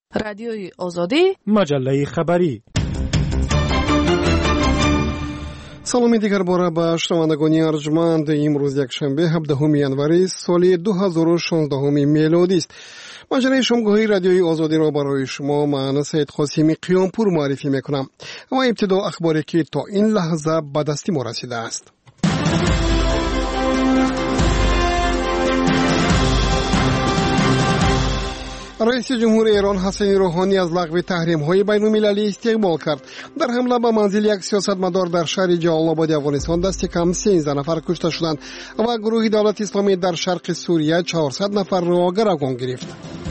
رادیوی آزادی، مجله خبری. سلامی دیگر باره به شنوندگان ارجمند. امروز یکشنبه 17 ینوری سال 2016 میلادی است. مجله شامگاهی رادیوی آزادی را برای شما من سید قاسمی قیامپور معرفی میکنم و ابتدا اخباری که تا این لحظه به دست ما رسیده است. رئیس جمهور ایران حسن روحانی از لغو تحریم‌های بین‌المللی استقبال کرد. در حمله به منزل یک سیاستمدار در شهر جلال آباد افغانستان دست کم 13 نفر کشته شدند و گروه دولت اسلامی در شرق سوریه 400 نفر را گروگان گرفت.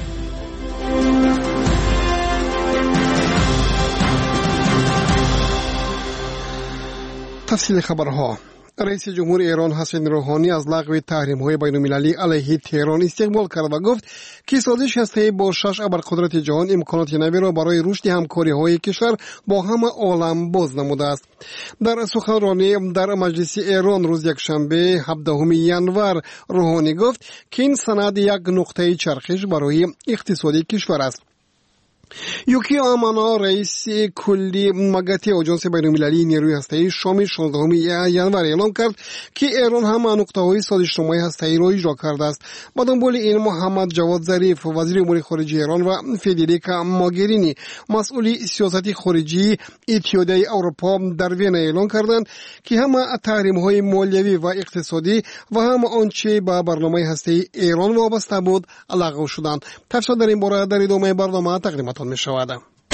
تفصیل خبرها. رئیس جمهور ایران حسن روحانی از لغو تحریم‌های بین‌المللی علیه تهران استقبال کرد و گفت که سازش هسته‌ای با 6 ابرقدرت جهان امکانات نوی را برای رشد همکاری‌های کشور با همه عالم باز نموده است. در سخنرانی در مجلس ایران روز یکشنبه 17 ینور روحانی گفت که این سند یک نقطه چرخش برای اقتصاد کشور است. یوکی آمانا رئیس کلی مگتی آژانس بین‌المللی نیروی هسته‌ای شام 16 ینور اعلام کرد که ایران هم نقطه‌های سازشنامه هسته‌ای را اجرا کرده است. با دنبال این محمد جواد ظریف وزیر امور خارجه ایران و فدریکا ماگرینی مسئول سیاست خارجی اتحادیه اروپا در وین اعلام کردند که هم تحریم‌های مالیوی و اقتصادی و هم آنچه به برنامه هسته‌ای ایران وابسته بود لغو شدند. تفصیل در این باره در ادامه برنامه تقدیم می شود.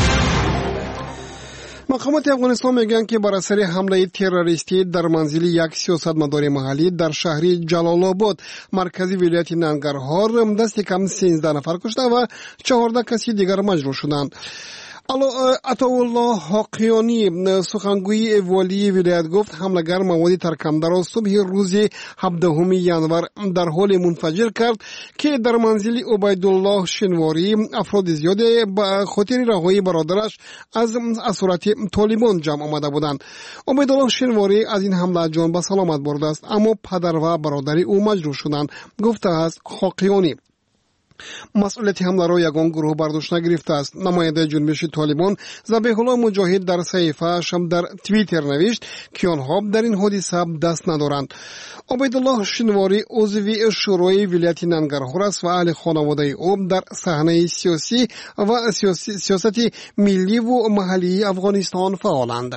مقامات افغانستان میگن که بر اثر حمله تروریستی در منزل یک سیاستمدار محلی در شهر جلال آباد مرکزی ولایت ننگرهار دست کم 13 نفر کشته و 14 کسی دیگر مجروح شدند. عطاالله حاقیانی سخنگوی والی ولایت گفت حمله‌گر مواد ترکنده را صبح روز 17 ینور در حال منفجر کرد که در منزل عبیدالله شنواری افراد زیادی به خاطر رهایی برادرش از اسارت طالبان جمع آمده بودند. عبیدالله شنواری از این حمله جان به سلامت برده است اما پدر و برادر او مجروح شدند. گفته است حاقیانی مسئولیت حمله را یگان گروه برداشت نگرفته است. نماینده جنبش طالبان ذبیح الله مجاهد در صحیفه‌اش در توییتر نوشت که آنها در این حادثه دست ندارند. عبیدالله شنواری عضو شورای ولایت ننگرهار است و اهل خانواده او در صحنه سیاسی و سیاست ملی و محلی افغانستان فعالند.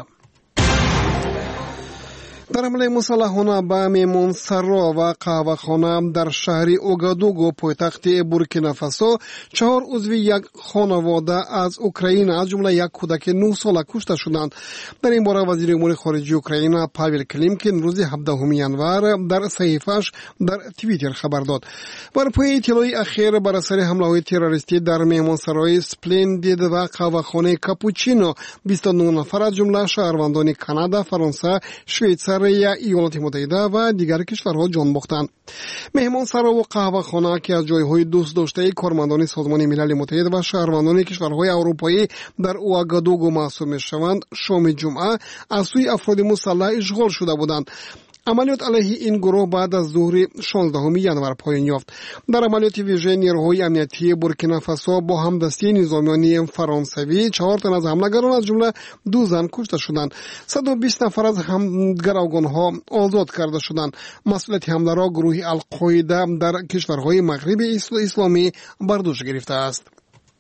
در حمله مسلحانه به میمونسرا و قهوه‌خانه در شهر اوگادوگو پایتخت بورکینافاسو 4 عضو یک خانواده از اوکراین از جمله یک کودک 9 ساله کشته شدند. در این باره وزیر امور خارجه اوکراین پاول کلیمکین روز 17 ینور در صحیفه‌اش در توییتر خبر داد. بر پای اطلاع اخیر بر اثر حمله‌های تروریستی در میمونسرای اسپلندید و قهوه‌خانه کاپوچینو 29 نفر از جمله شهروندان کانادا، فرانسه، شویتزر، ایالات متحده و دیگر کشورها جان باختند. مهمانسرا و قهوه‌خانه که از جایهای دوست داشته کارمندان سازمان ملل متحد و شهروندان کشورهای اروپایی در اوگادوگو محسوب می‌شوند، شام جمعه از سوی افراد مسلح اشغال شده بودند. عملیات علیه این گروه بعد از ظهر 16 ینور پایان یافت. در عملیات ویژه نیروهای امنیتی بورکینافاسو با همدستی نظامیان فرانسوی 4 تن از حمله‌گران از جمله 2 زن کشته شدند. 120 نفر از گروگان‌ها آزاد کرده شدند. مسئولیت حمله را گروه القاعده در کشورهای مغرب اسلامی بر دوش گرفته است.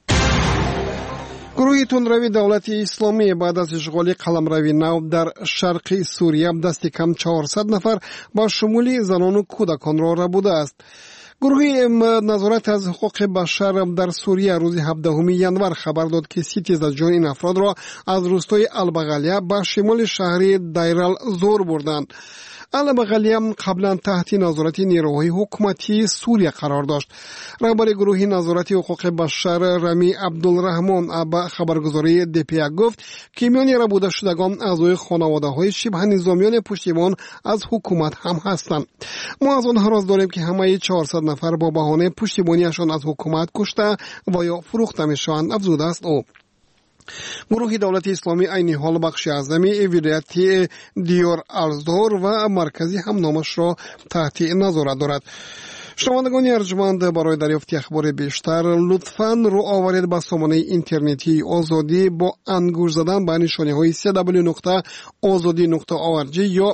گروه تندروی دولت اسلامی بعد از اشغال قلمرو نو در شرق سوریه دست کم 400 نفر با شمول زنان و کودکان را ربوده است. گروه نظارت از حقوق بشر در سوریه روز 17 ینور خبر داد که 30 از جان این افراد را از روستای البغلیه به شمال شهر دیرال زور بردند. البغلیه قبلا تحت نظارت نیروهای حکومتی سوریه قرار داشت. رهبر گروه نظارت حقوق بشر رمی عبدالرحمن به خبرگزاری DPA گفت که میان ربوده شدگان اعضای خانواده‌های شبه نظامیان پشتیبان از حکومت هم هستند. ما از آنها راز داریم که همه 400 نفر با بهانه پشتیبانیشان از حکومت کشته و یا فروخته میشوند افزوده است او. گروه دولت اسلامی عین حال بخش اعظمی ولایت دیار الزور و مرکزی هم نامش را تحت نظارت دارد. شنوندگان ارجمند، برای دریافت اخبار بیشتر لطفاً رو آورید به سامانه اینترنتی آزادی با انگشت زدن به نشانه‌های www.azadi.org یا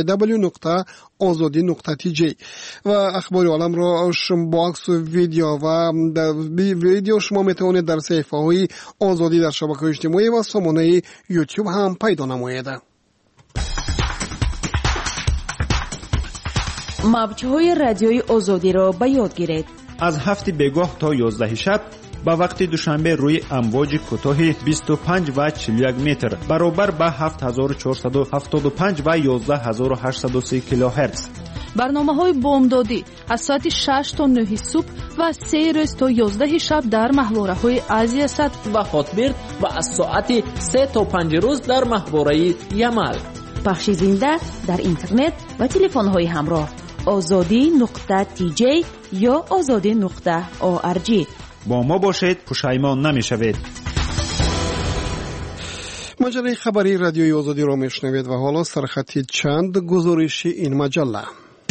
www.azadi.tj و اخبار عالم را با عکس و ویدیو شما میتوانید در صفحه‌های آزادی در شبکه‌های اجتماعی و سامانه یوتیوب هم پیدا نمایید. موج‌های رادیوی آزادی را به یاد گیرید. از 7 بگاه تا 11 شب با وقت دوشنبه روی امواج کوتاه 25 و 41 متر برابر با 7475 و 11830 کیلوهرتز. برنامه‌های بامدادی از ساعت 6 تا 9 صبح و 3 روز تا 11 شب در محوره‌های آسیا سد و هاتبرد و از ساعت 3 تا 5 روز در محوره یمل. پخش زنده در اینترنت و تلفن‌های همراه azadi.tj یا azadi.org. با ما باشید، پشیمان نمی‌شوید. مجله خبری رادیوی آزادی را میشنوید و حالا سرخطی چند گزارش این مجله.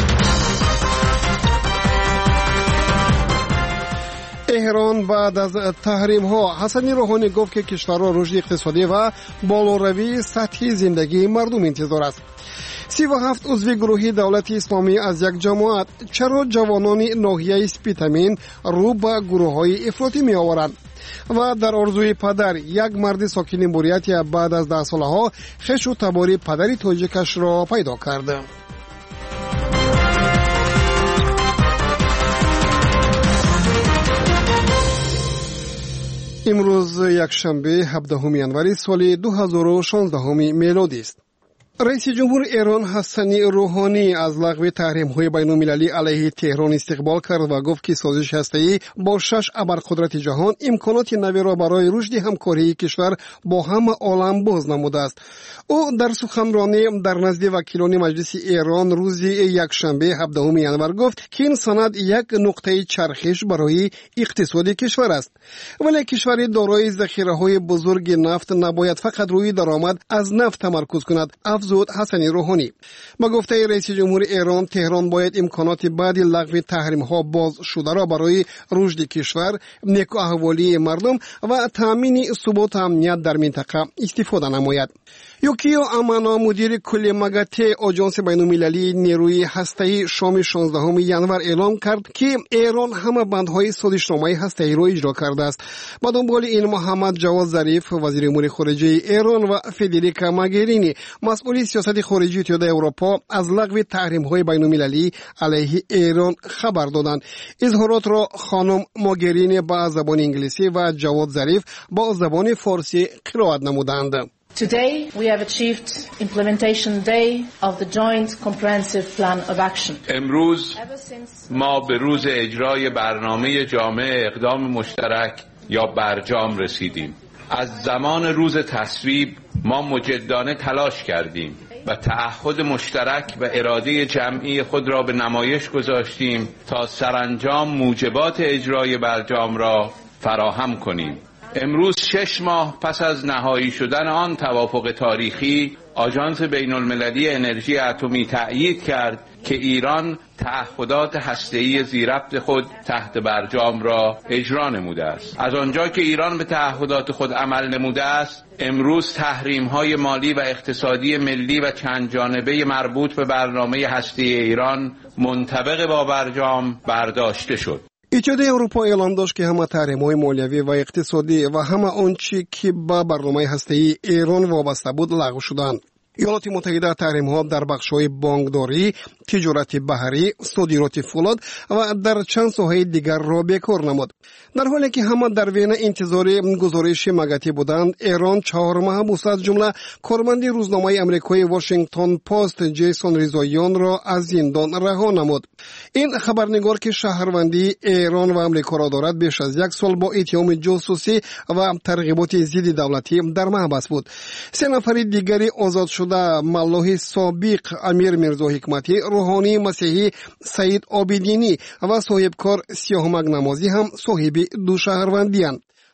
تهران بعد از تحریم ها، حسنی روحانی گفت که کشور را رشد اقتصادی و بالاروی سطحی زندگی مردم انتظار است. 37 عضو گروه دولت اسلامی از یک جماعت چرا جوانان ناحیه اسپیتامین رو به گروه های افراطی می آورند؟ و در آرزوی پدر، یک مرد ساکن بوریاتی بعد از 10 سالها خویش و تباری پدری تاجیکش را پیدا کرده. امروز یکشنبه 17 ینوری سال 2016 میلادی است. رئیس جمهور ایران حسنی روحانی از لغو تحریم‌های بین‌المللی علیه تهران استقبال کرد و گفت که سازش هسته‌ای با 6 ابرقدرت جهان امکانات نوی را برای رشد همکاری کشور با همه عالم باز نموده است. او در سخنرانی در نزد وکیلان مجلس ایران روز یکشنبه 17 ینور گفت که این سند یک نقطه چرخش برای اقتصاد کشور است، ولی کشور دارای ذخیره‌های بزرگ نفت نباید فقط روی درآمد از نفت تمرکز کند. افزود حسنی روحانی. با گفته رئیس جمهور ایران، تهران باید امکانات بعد لغو تحریم ها باز شده را برای رشد کشور، نیک احوالی مردم و تامین ثبات امنیت در منطقه استفاده نماید. یوکیو امانا مدیر کل مگاته آژانس بین‌المللی نیروی هسته‌ای شام 16 ینور اعلام کرد که ایران همه بندهای سازشنامه هسته‌ای را اجرا کرده است. با دنبال این محمد جواد ظریف وزیر امور خارجه ایران و فدریکا موگرینی مسئول سیاست خارجی اتحادیه اروپا از لغو تحریم‌های بین‌المللی علیه ایران خبر دادند. اظهارات را خانم موگرینی با زبان انگلیسی و جواد ظریف با زبان فارسی قرائت نمودند. Today we have achieved implementation day of the joint comprehensive plan of action. امروز ما به روز اجرای برنامه جامع اقدام مشترک یا برجام رسیدیم. از زمان روز تصویب ما مجدانه تلاش کردیم و تعهد مشترک و اراده جمعی خود را به نمایش گذاشتیم تا سرانجام موجبات اجرای برجام را فراهم کنیم. امروز 6 ماه پس از نهایی شدن آن توافق تاریخی، آژانس بین‌المللی انرژی اتمی تأیید کرد که ایران تعهدات هسته‌ای ذی‌ربط خود تحت برجام را اجرا نموده است. از آنجا که ایران به تعهدات خود عمل نموده است، امروز تحریم‌های مالی و اقتصادی ملی و چند جانبه مربوط به برنامه هسته‌ای ایران منطبق با برجام برداشته شد. اتحادیه اروپا اعلام داشت که همه تحریم‌های مالیوی و اقتصادی و همه آنچه که به برنامه هسته‌ای ایران وابسته بود لغو شدند. ایالات متحده تحریم‌ها در بخش‌های بانکداری، تجارت بحری، صادرات فولاد و در چند ساحه دیگر را بیکار نمود. در حالی که همه در وین انتظار گزارش مگاتی بودند، ایران 4 محبوس از جمله کارمند روزنامه آمریکایی واشنگتن پست جیسون ریزایان را از زندان رها نمود. این خبرنگار که شهروندی ایران و آمریکا را دارد، بیش از 1 سال با اتهام جاسوسی و ترغیبات ضد دولتی در محبس بود. 3 نفر دیگری آزاد شده ملاح سابق امیر میرزا حکمتی، روحانی مسیحی سعید عابدینی و صاحب کار سیاهمک نمازی هم صاحب 2 شهروندی اند.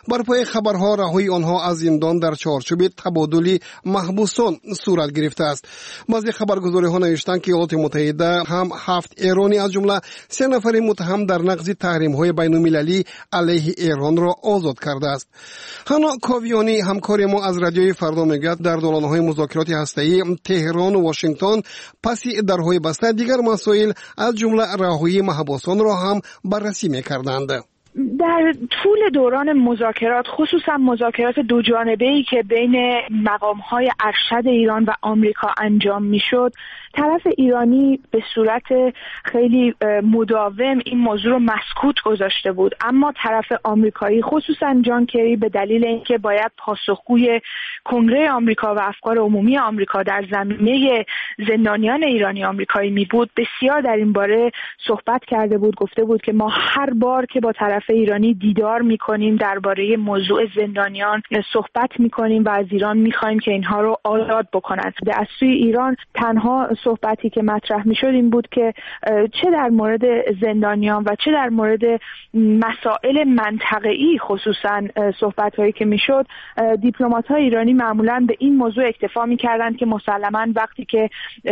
بر پای خبرها رهایی آنها از زندان در چارچوب تبادل محبوسان صورت گرفته است. بعضی خبرگزاری‌ها نوشتند که ایالات متحده هم 7 ایرانی از جمله 3 نفر متهم در نقض تحریم‌های بین‌المللی علیه ایران را آزاد کرده است. حنا کاویانی همکار ما از رادیوی فردا میگوید در دالان‌های مذاکرات هسته‌ای تهران و واشنگتن پس درهای بسته دیگر مسائل از جمله رهایی محبوسان را هم بررسی می‌کردند. در طول دوران مذاکرات، خصوصا مذاکرات دو جانبه‌ای که بین مقام‌های ارشد ایران و آمریکا انجام می‌شد، طرف ایرانی به صورت خیلی مداوم این موضوع رو مسکوت گذاشته بود، اما طرف آمریکایی خصوصا جان کری به دلیل اینکه باید پاسخگوی کنگره آمریکا و افکار عمومی آمریکا در زمینه زندانیان ایرانی آمریکایی می بود، بسیار در این باره صحبت کرده بود. گفته بود که ما هر بار که با طرف ایرانی دیدار می‌کنیم درباره موضوع زندانیان صحبت می‌کنیم و از ایران می‌خوایم که اینها رو آزاد بکنند. از سوی ایران تنها صحبتی که مطرح می‌شد این بود که چه در مورد زندانیان و چه در مورد مسائل منطقه‌ای خصوصا صحبت‌هایی که می‌شد، دیپلمات‌های ایرانی معمولاً به این موضوع اکتفا می‌کردند که مسلماً وقتی که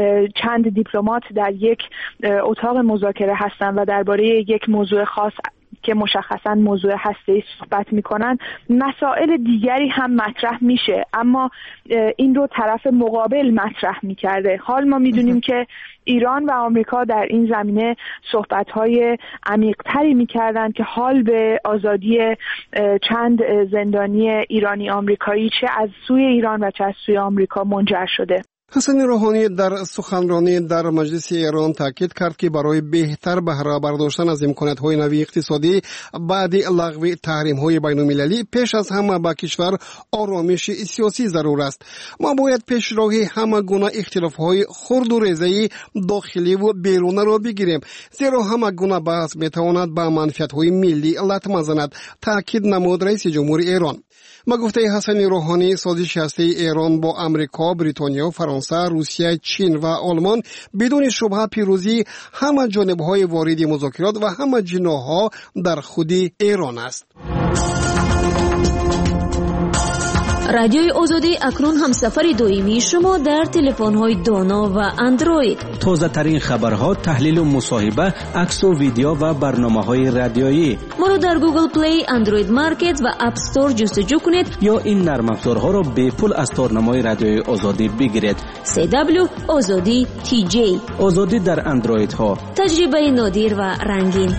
چند دیپلمات در یک اتاق مذاکره هستند و درباره یک موضوع خاص که مشخصاً موضوع هسته‌ای صحبت می‌کنن، مسائل دیگری هم مطرح میشه، اما این رو طرف مقابل مطرح می‌کرده. حال ما می‌دونیم که ایران و آمریکا در این زمینه صحبت‌های عمیق‌تری می‌کردن که حال به آزادی چند زندانی ایرانی آمریکایی چه از سوی ایران و چه از سوی آمریکا منجر شده. حسن روحانی در سخنرانی در مجلس ایران تاکید کرد که برای بهتر بهره برداشتن از امکانات‌های نوی اقتصادی بعد لغو تحریم‌های بین‌المللی پیش از همه با کشور آرامش سیاسی ضرور است. ما باید پیش راهی همه گونه اختلاف‌های خرد و ریزه‌ای داخلی و بیرونی را بگیریم، زیرا همه گونه بحث می‌تواند به منفعت‌های ملی لطمه زند، تاکید نمود رئیس جمهور ایران. ما گفته حسن روحانی سازش هسته‌ای ایران با آمریکا، بریتانیا، فرانسه، روسیه، چین و آلمان بدون شبهه پیروزی همه جانب‌های وارد مذاکرات و همه جناح‌ها در خود ایران است. رادیوی آزادی اکنون همسفر دائمی شما در تلفن‌های دانا و اندروید. تازه ترین خبرها، تحلیل و مصاحبه، عکس و ویدیو و برنامه‌های رادیویی. ما رو در گوگل پلی، اندروید مارکت و اپ استور جستجو کنید یا این نرم افزارها را به پول از تارنمای رادیوی آزادی بگیرید. CW آزادی TJ. آزادی در اندروید ها. تجربه نادر و رنگین.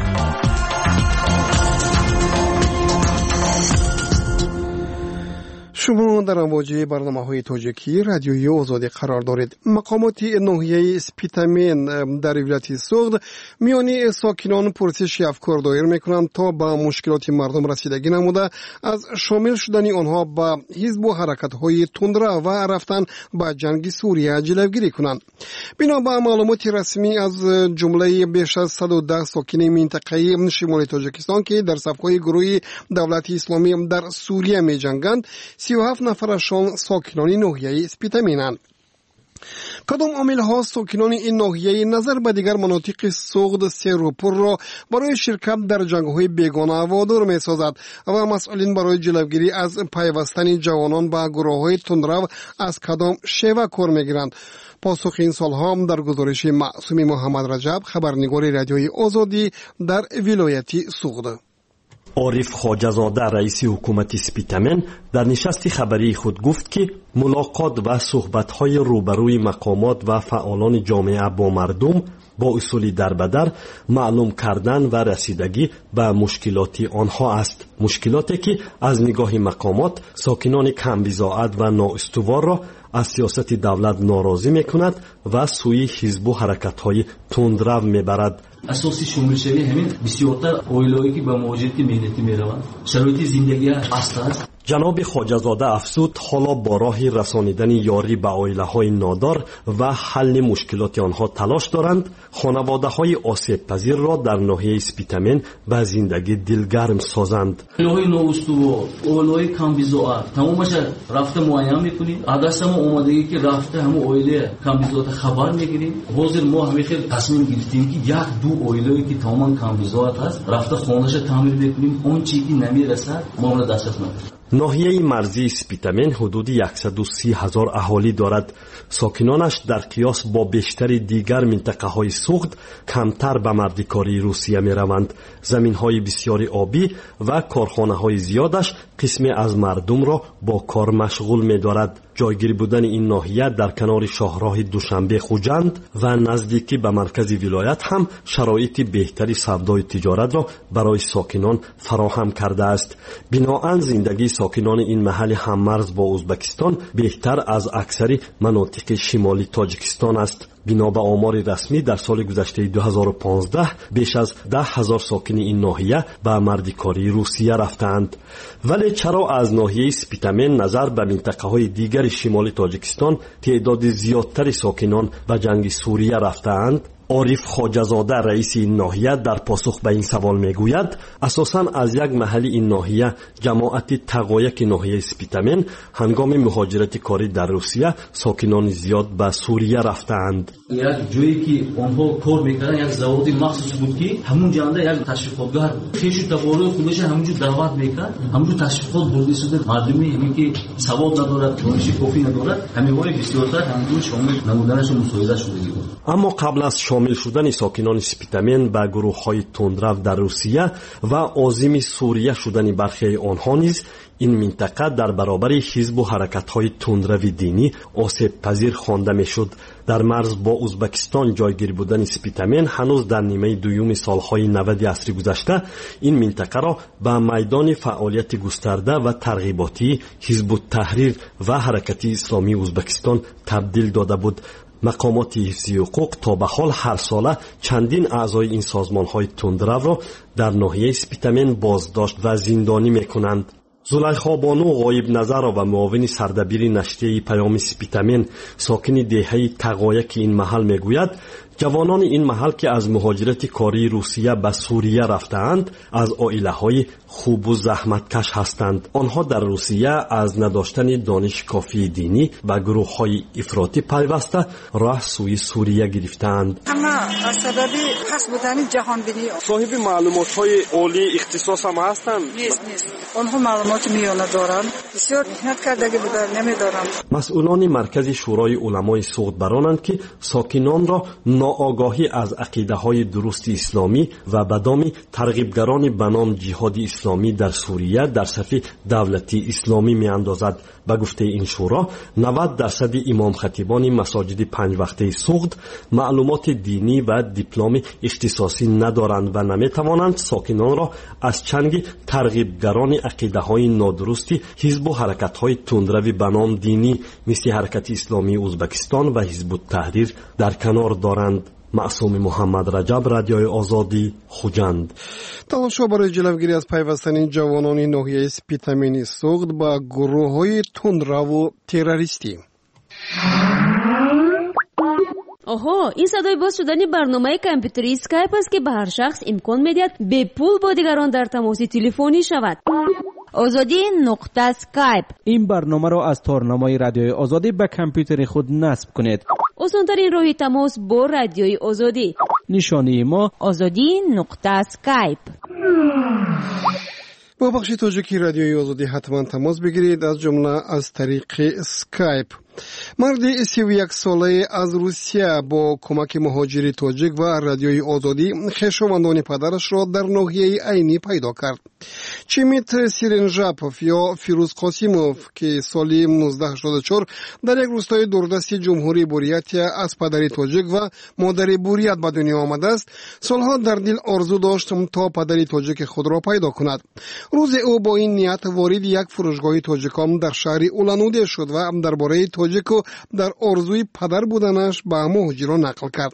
شما در امواج برنامه‌های تاجیکی رادیوی آزادی قرار دارید. مقامات ناحیه سپیتامین در ولایت سوغد میان ساکنان پرسش افکار دایر میکنند تا به مشکلات مردم رسیدگی نموده از شامل شدن آنها به حزب و حرکت‌های تندرو و رفتن به جنگ سوریه جلوگیری کنند. بنا به معلومات رسمی از جمله بیش از 110 ساکن منطقه شمال تاجیکستان که در صف‌های گروه دولت اسلامی در سوریه می‌جنگند، 37 نفرشان ساکنان ناحیه سپیتامینند. کدام عامل‌ها ساکنان این ناحیه نظر به دیگر مناطق سوغد سیروپور را برای شرکت در جنگ‌های بیگانه وادار می‌سازد و مسئولین برای جلوگیری از پیوستن جوانان به گروه‌های تندرو از کدام شیوه کار می‌گیرند؟ پاسخ این سال‌ها هم در گزارش معصومی محمد رجب، خبرنگار رادیوی آزادی در ولایت سوغد. عارف خواجه‌زاده رئیس حکومت سپیتامین در نشست خبری خود گفت که ملاقات و صحبت‌های روبروی مقامات و فعالان جامعه با مردم با اصول دربدر معلوم کردن و رسیدگی به مشکلات آنها است. مشکلاتی که از نگاه مقامات ساکنان کم بضاعت و نااستوار را از سیاست دولت ناراضی می‌کند و سوی حزب و حرکت‌های تندرو می‌برد. اساسی شامل شوی همین بسیارتر اویلایی که با موجودی ملتی میروند. شرایط زندگی است. جناب خواجه‌زاده افزود حالا با راه رسانیدن یاری به عائله‌های نادار و حل مشکلات آنها تلاش دارند خانواده‌های آسیب پذیر را در ناحیه اسپیتامن به زندگی دلگرم سازند. ناحیه نوستو اولای کامبیزوآ تمامش رفته معاینه می‌کنیم. اگر ما اومدگی که رفته همون اویله کامبیزوآ خبر می‌گیریم. حاضر ما همین خیلی تصمیم گرفتیم که یک دو اویلایی که تماما کامبیزوآ هست رفته خانه‌اش تعمیر بکنیم. اون چیزی نمیرسد ما را دسترس نداریم. ناحیه مرزی اسپیتامن حدود 130,000 اهالی دارد. ساکنانش در قیاس با بیشتر دیگر منطقه‌های سوخت کمتر به مردکاری روسیه می‌روند. زمین‌های بسیاری آبی و کارخانه‌های زیادش قسمی از مردم را با کار مشغول می‌دارد. جایگیری بودن این ناحیه در کنار شاهراه دوشنبه خوجند و نزدیکی به مرکز ولایت هم شرایط بهتری سودای تجارت را برای ساکنان فراهم کرده است. بنابراین زندگی ساکنان این محل هممرز با ازبکستان بهتر از اکثر مناطق شمالی تاجیکستان است. بنا به آمار رسمی در سال گذشته 2015 بیش از 10,000 ساکن این ناحیه به مردکاری روسیه رفتند. ولی چرا از ناحیه اسپیتامن نظر به منطقه‌های دیگر شمال تاجیکستان تعداد زیادتر ساکنان به جنگ سوریه رفتند؟ عارف خواجه‌زاده رئیس این ناحیه در پاسخ به این سوال میگوید اساساً از یک محل این ناحیه جماعت تقایک ناحیه اسپیتامن هنگام مهاجرت کاری در روسیه ساکنان زیاد به سوریه رفتند. یک جایی که آنها کار میکردن یک زواد مخصوص بود که همون جانده یک تشویقاتگاه بود. خیلی تقاضای خودش همونجا دعوت میکرد. همونجا تشویقات برده شده مردمی همین که سواد ندارد دانش کافی ندارد همه‌های بسیارتر همونجا شامل نمودنش مساعده شده بود. اما قبل از شامل شدن ساکنان اسپیتامن به گروه‌های تندرو در روسیه و عازم سوریه شدن برخی آنها نیز این منطقه در برابر حزب و حرکت‌های تندرو دینی آسیب پذیر خوانده می‌شد. در مرز با ازبکستان جایگیری بودن اسپیتامن هنوز در نیمه دوم سالهای 90 عصر گذشته این منطقه را به میدان فعالیت گسترده و ترغیباتی حزب التحریر و حرکت اسلامی ازبکستان تبدیل داده بود. مقامات حفظی حقوق تا به حال هر ساله چندین اعضای این سازمان‌های تندرو را در ناحیه اسپیتامن بازداشت و زندانی می‌کنند. زلیخا بانو غایب نظر و معاون سردبیر نشریه پیام اسپیتامن ساکن دهه تقایک این محل میگوید جوانان این محل که از مهاجرت کاری روسیه به سوریه رفتند از عائله‌های خوب و زحمتکش هستند. آنها در روسیه از نداشتن دانش کافی دینی و گروه‌های افراطی پیوسته راه سوی سوریه گرفتند. اما از سبب پس بودن جهانبینی صاحب معلومات‌های عالی اختصاص هم هستند. نیست. آنها معلومات میانه دارند. بسیار محنت کردگی بودن نمی‌دارند. مسئولان مرکز شورای علمای سعود برانند که ساکنان را ناآگاهی از عقیده‌های درست اسلامی و بدامی ترغیبگران به نام جهاد اسلامی در سوریه در صف دولتی اسلامی می‌اندازد. به گفته این شورا 90% امام خطیبان مساجد 5 وقته سوخت معلومات دینی و دیپلم اختصاصی ندارند و نمی‌توانند ساکنان را از چنگ ترغیبگران عقیده‌های نادرستی حزب و حرکت‌های تندرو به نام دینی مثل حرکت اسلامی ازبکستان و حزب التحریر در کنار دارند. معصوم محمد رجب، رادیوی آزادی، خوجند. تلاش‌ها برای جلوگیری از پیوستن جوانان ناحیه اسپیتامن سوخت با گروه‌های تندرو و تروریستی. آها، این صدای باز شدن برنامه کامپیوتری اسکایپ است که به هر شخص امکان می‌دهد به پول با دیگران در تماس تلفنی شود. آزادی نقطه اسکایپ. این برنامه را از تارنمای رادیوی آزادی به کامپیوتر خود نصب کنید. آسان‌ترین راه تماس با رادیوی آزادی. نشانی ما آزادی نقطه اسکایپ. با بخش تاجیکی رادیوی آزادی حتما تماس بگیرید از جمله از طریق اسکایپ. مرد 31 ساله از روسیه با کمک مهاجری تاجیک و رادیوی آزادی خویشاوندان پدرش را در ناحیه عینی پیدا کرد. چمیت سیرنژاپوف یا فیروز قاسیموف که سال 1984 در یک روستای دوردست جمهوری بوریت از پدری تاجیک و مادری بوریت به دنیا آمده است، سالها در دل آرزو داشت تا پدری تاجیک خود را پیدا کند. روز او با این نیت وارد یک فروشگاه تاجیکان در شهر اولانوده شد و درباره توجیکو در آرزوی پدر بودنش به مهاجران نقل کرد.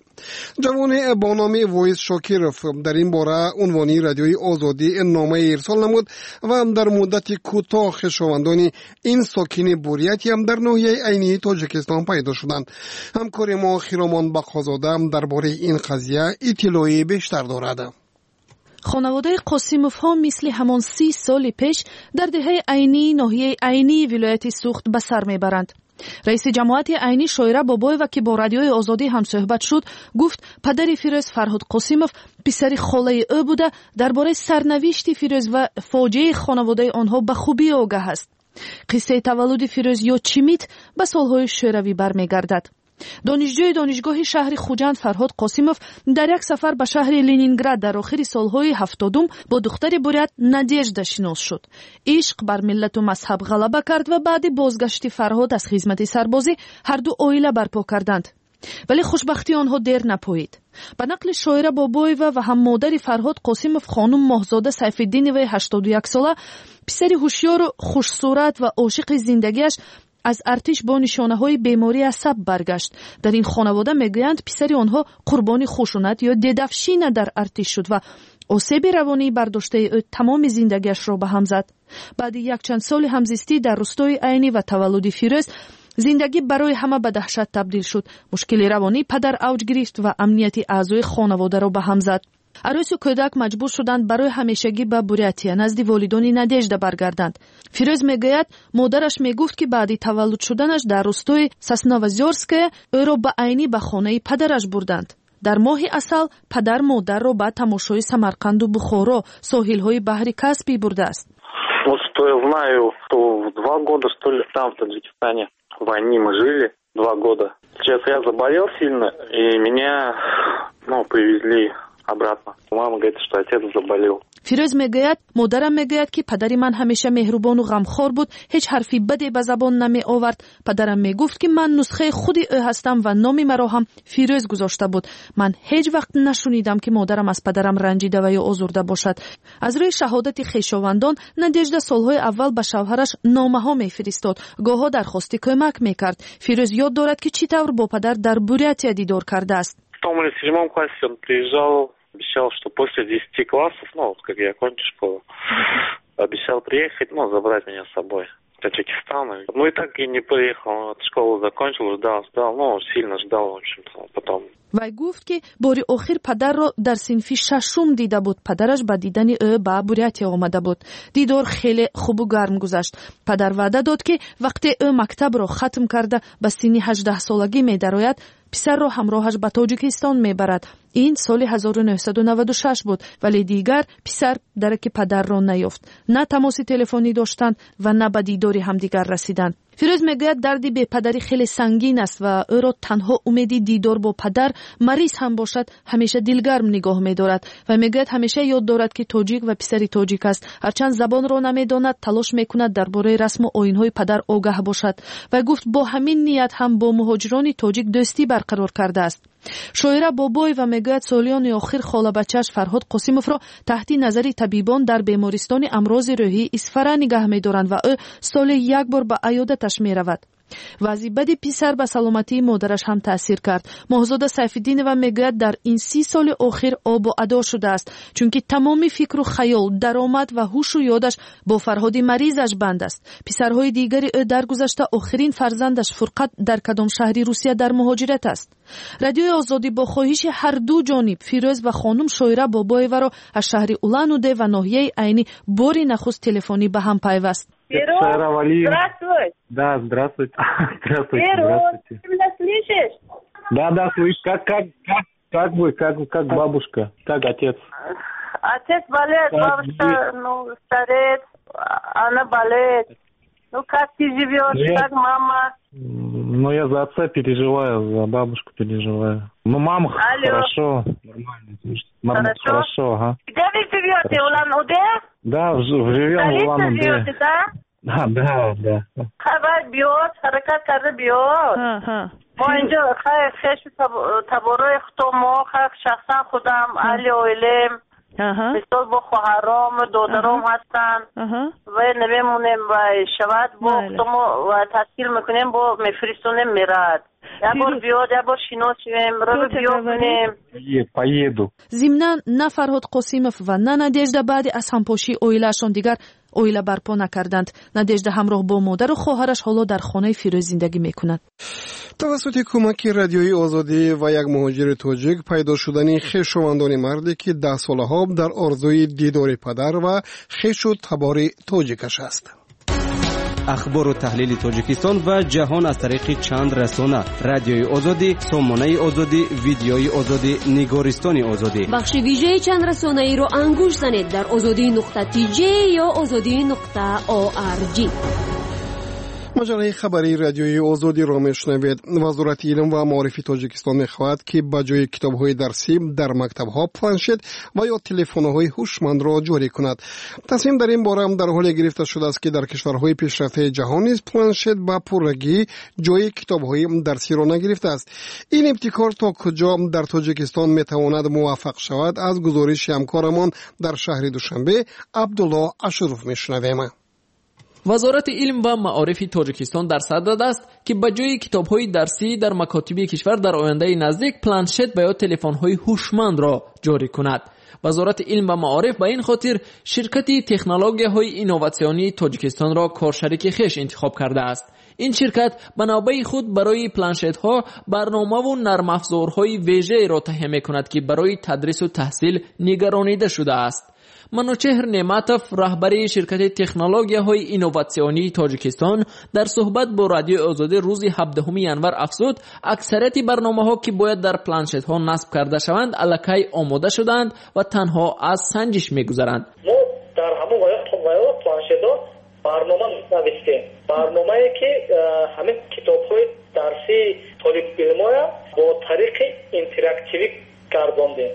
جوان با نام وایس شاکرف در این باره عنوانی رادیوی آزادی نامه ارسال نمود و در مدت کوتاه خویشاوندان این ساکن بوریتی هم در ناحیه عینی تاجیکستان پیدا شدند. همکار ما خیرامان بقازاده هم درباره این قضیه اطلاعی بیشتر دارد. خانواده قاسیموف ها مثل همان 30 سال پیش در دهه عینی ناحیه عینی ولایت سوخت به سر میبرند. رئیس جماعت عینی شایره بابایو که با رادیوی آزادی هم صحبت شد گفت پدر فیروز فرهاد قاسیموف پسر خاله او بوده، درباره سرنوشت فیروز و فاجعه خانواده آنها به خوبی آگاه است. قصه تولد فیروز یا چیمیت به سالهای شوروی برمیگردد. دانشجوی دانشگاه شهر خوجند فرهاد قاسیموف در یک سفر به شهر لنینگراد در آخر سالهای 70 با دختر بوریت نادیژدا شناس شد. عشق بر ملت و مذهب غلبه کرد و بعد بازگشت فرهاد از خدمت سربازی هر دو عائله برپا کردند. ولی خوشبختی آنها دیر نپایید. به نقل شایره بابایو و هم مادر فرهاد قاسیموف خانم ماهزاده سیفالدینی 81 ساله پسر هوشیار و خوشصورت و عاشق زندگیش از ارتش با نشانه‌های بیماری عصب برگشت. در این خانواده میگویند پسر آنها قربانی خشونت یا ددفشین در ارتش شد و آسیب روانی برداشته او تمام زندگیش را به هم زد. بعد یک چند سال همزیستی در روستای عینی و تولد فیروز زندگی برای همه به دهشت تبدیل شد. مشکل روانی پدر اوج گرفت و امنیت اعضای خانواده را به هم زد. عروس و کودک مجبور شدند برای همیشگی به بوریاتیا نزد والدان نادیژدا برگردند. فیروز میگوید مادرش میگفت که بعد تولد شدنش در روستای ساسنوازورسکه او را به عینی به خانه پدرش بردند. در ماه اصل پدر مادر را به تماشای سمرقند و بخارا ساحل‌های بحر کاسپی برده است. Вот что я знаю, что 2 года, что ли, там в Таджикистане в войне мы жили, 2 года. Сейчас я заболел сильно, и меня, привезли обратно. Мама говорит, что отец заболел. فیروز میگوید مادرم میگوید که پدر من همیشه مهربان و غمخوار بود، هیچ حرفی بدی به زبان نمی آورد. پدرم میگفت که من نسخه خود او هستم و نام مرا هم فیروز گذاشته بود. من هیچ وقت نشنیدم که مادرم از پدرم رنجیده و یا آزرده باشد. از روی شهادت خویشاوندان نادیژدا سالهای اول به شوهرش نامه‌ها میفرستاد، گاه‌ها درخواست کمک میکرد. فیروز یاد دارد که چطور با پدر در بوریاتیا دیدار کرده است. В том или 7 классе он приезжал, обещал, что после 10 классов, как я окончу школу, обещал приехать, забрать меня с собой в Таджикистан. И так и не приехал. Школу закончил, ждал, сильно ждал, в общем-то, потом. وی گفت که باری آخر پدر را در صنف ششم دیده بود. پدرش به دیدن او به بوریاتیا آمده بود. دیدار خیلی خوب و گرم گذشت. پدر وعده داد که وقتی او مکتب را ختم کرده به سن 18 سالگی می درآید پسر را همراهش به تاجیکستان میبرد. این سال 1996 بود، ولی دیگر پسر درک پدر را نیافت. نه تماس تلفنی داشتند و نه به دیدار همدیگر رسیدند. فیروز میگوید دردی به پدری خیلی سنگین است و او را تنها امیدی دیدار با پدر مریض هم باشد همیشه دلگرم نگاه می‌دارد و میگوید همیشه یاد دارد که تاجیک و پسری تاجیک است. هرچند زبان را نمی‌داند تلاش می‌کند درباره رسم و آیین‌های پدر آگاه باشد و گفت با همین نیت هم با مهاجران تاجیک دوستی برقرار کرده است. شایره بابای و میگوید سالیان آخر خاله بچه‌اش فرهاد قاسیموف را تحت نظر طبیبان در بیمارستان امراض روحی اصفهان نگاه می‌دارند و او سال یک بار به عیادتش می‌رود. وضع بد پسر به سلامتی مادرش هم تأثیر کرد. ماهزاده سیفالدینی و میگوید در این 30 سال آخر آب و ادا شده است، چون که تمام فکر و خیال، درآمد و هوش و یادش با فرهاد مریضش بند است. پسرهای دیگری او درگذشته آخرین فرزندش فرقت در کدام شهری روسیه در مهاجرت است. رادیوی آزادی با خواهش هر دو جانب فیروز و خانم شایره بابایو را از شهر اولان اودے و ناحیه عینی باری نخست تلفنی به هم پیوست. Здравствуй. Да, здравствуйте. Здравствуйте. Ты меня слышишь? Да, слышу. Как вы, как бабушка, как отец? Отец болеет, бабушка, стареет, она болеет. Как ты живешь, как мама? Я за отца переживаю, за бабушку переживаю. Мама хорошо, нормально. Хорошо, ага. Где вы живете, Улан-Удэ? Да, живем в Улан-Удэ. Живете, да? Да. Хабар биёд, ҳаракат карда биёд. Мо инҷо хеши табораи худо мо шахсан худам аҳли оилем مثال با خواهرام دادرام هستن و نمیمونیم و شود با اختمو و تحصیل میکنیم با میفرستونیم میرد یک بار بیاد یک بار شناسیم رو بیاد کنیم. ضمناً نه فرهاد قاسمов و نه نادежда بعد از همپاشی اویله‌شان دیگر اویله برپا نکردند. نادежда همراه با مادر و خواهرش حالا در خانه فیروز زندگی میکنند. توسط کمک رادیوی آزادی و یک مهاجر تاجیک پیدا شدن خویشاوندان مردی که 10 سالها در آرزوی دیدار پدر و خویش و تبار تاجیکش است. اخبار و تحلیل تاجیکستان و جهان از طریق چند رسانه: رادیوی آزادی، سامانه آزادی، ویدیوی آزادی، نگارستان آزادی. بخش ویژه چند رسانه‌ای رو انگوش زنید در azadi.tj یا azadi.org. مجله خبری رادیوی آزادی را میشنوید. وزارت علم و معارف تاجیکستان میخواهد که به جای کتاب‌های درسی در مکتب‌ها پلنشت و یا تلفن‌های هوشمند را جاری کند. تصمیم در این باره در حال گرفته شده است که در کشورهای پیشرفته جهان نیز پلنشت به پررگی جای کتاب‌های درسی را نگرفته است. این ابتکار تا کجا در تاجیکستان میتواند موفق شود؟ از گزارش همکارمان در شهر دوشنبه عبدالله اشرف میشنویم. وزارت علم و معارف تاجیکستان در صدد است که به جای کتاب‌های درسی در مکاتب کشور در آینده نزدیک پلنشت و یا تلفن‌های هوشمند را جاری کند. وزارت علم و معارف به این خاطر شرکت تکنولوژی‌های اینوواسیونی تاجیکستان را کارشریک خویش انتخاب کرده است. این شرکت به نوبه خود برای پلنشت‌ها برنامه و نرم افزارهای ویژه را تهیه می‌کند که برای تدریس و تحصیل نگرانیده شده است. منوچهر نعمتوف رهبر شرکت تکنولوژی‌های اینوواسیونی تاجیکستان در صحبت با رادیو آزادی روز 17 ینور افزود اکثریت برنامه‌ها که باید در پلنشت‌ها نصب کرده شوند الکی آماده شدند و تنها از سنجش می‌گذرند. ما در همون وقت پلنشت‌ها برنامه نوشتیم. برنامه‌ای که همین کتاب‌های درسی طالب علم‌ها با طریق اینتراکتیوی گرداندیم.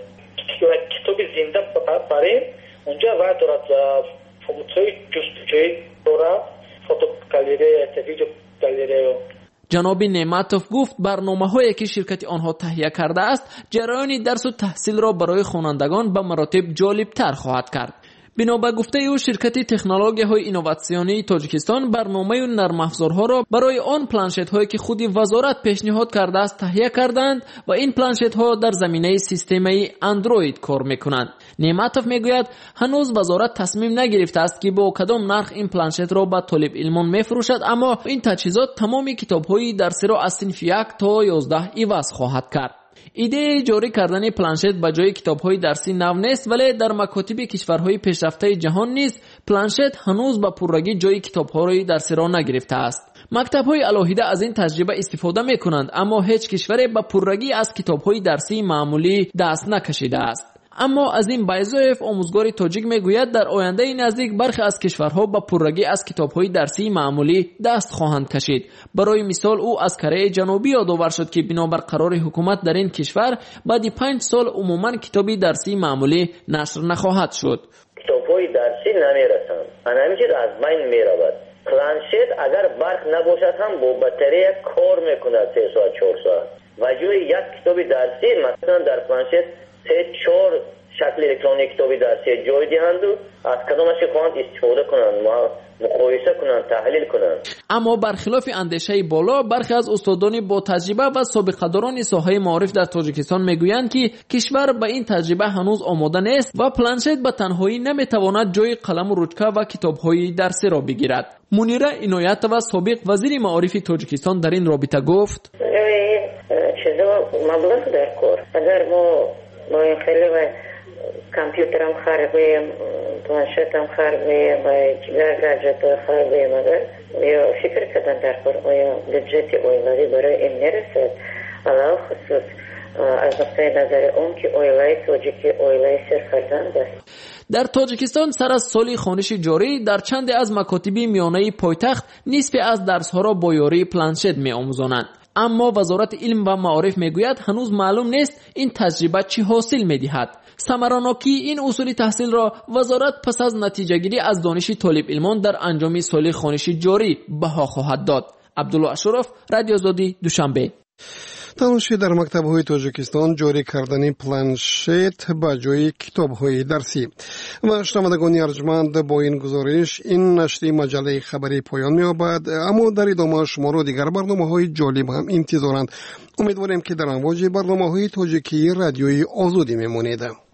کتاب زنده بریم اونجا وقت دارد فونکسیون جستجویی دارد، فوتوگالری، ویدیو گالری. جناب نعمتوف گفت برنامه‌هایی که شرکت آنها تهیه کرده است جریان درس و تحصیل را برای خوانندگان به مراتب جالب‌تر خواهد کرد. بنا به گفته او شرکت تکنولوژی‌های اینوواسیونی تاجیکستان برنامه و نرم افزارها را برای آن پلنشت‌هایی که خود وزارت پیشنهاد کرده است تهیه کردند و این پلنشت‌ها در زمینه سیستم اندروید کار می‌کنند. نعمتوف میگوید هنوز وزارت تصمیم نگرفته است که با کدام نرخ این پلنشت را به طالب علمان می‌فروشد، اما این تجهیزات تمام کتاب‌های درسی را از صنف 1 تا 11 عوض خواهد کرد. ایده جاری کردن پلنشت به جای کتاب‌های درسی نو نیست، ولی در مکاتب کشورهای پیشرفته جهان نیز پلنشت هنوز به پررگی جای کتاب‌های درسی را نگرفته است. مکتب‌های علاهیده از این تجربه استفاده می‌کنند، اما هیچ کشوری به پررگی از کتاب‌های درسی معمولی دست نکشیده است. اما از این بایزوف آموزگار تاجیک میگوید در آینده نزدیک برخی از کشورها با پررگی از کتاب‌های درسی معمولی دست خواهند کشید. برای مثال او از کره جنوبی یادآور شد که بنابر قرار حکومت در این کشور بعد 5 سال عموما کتابی درسی معمولی نشر نخواهد شد. کتاب‌های درسی نمیرسند، همینجور از بین میرود. پلنشت اگر برق نباشد هم با باتری کار میکند 3 ساعت 4 ساعت. و جای یک کتاب درسی مثلا در پلنشت 3-4 شکل الکترونیک کتابی درسی جای دهند و از کدامش خواهند استفاده کنند، مقایسه کنند، تحلیل کنند. اما برخلاف اندیشه بالا برخی از استادان با تجربه و سابقه‌داران ساحه معارف در تاجیکستان میگویند که کشور به این تجربه هنوز آماده نیست و پلنشت به تنهایی نمیتواند جای قلم و رجکه و کتاب‌های درسی را بگیرد. منیره عنایتова سابق وزیر معارف تاجیکستان در این رابطه گفت: چیزا مبلغ در کار اگر ما این خیلی کامپیوترم خرابه، پلنشتم خرابه و دیگر گاجت خرابه، مگر یا فکر کردن در کار آیا بودجت اویلایی برای این نرسد؟ علاوه خصوص از نقطه نظر اون که اویلای تاجیکی اویلای سرفرزند است. در تاجیکستان سر از سال خوانش جاری در چند از مکاتب میانه پایتخت نصف از درس‌ها را با یاری پلنشت می‌آموزانند. اما وزارت علم و معارف میگوید هنوز معلوم نیست این تجربه چی حاصل می‌دهد. ثمراناکی این اصول تحصیل را وزارت پس از نتیجه گیری از دانش طالب علمان در انجام سال خوانش جاری بها خواهد داد. عبدالله اشرف، رادیو آزادی، دوشنبه. تلاشی در مکتب‌های تاجیکستان جاری کردن پلنشت به جای کتاب‌های درسی. و شنوندگان ارجمند، با این گزارش این نشر مجله خبری پایان می‌یابد، اما در ادامه شما را دیگر برنامه‌های جالب هم انتظارند. امیدواریم که در امواج برنامه‌های تاجیکی رادیوی آزادی میمانید.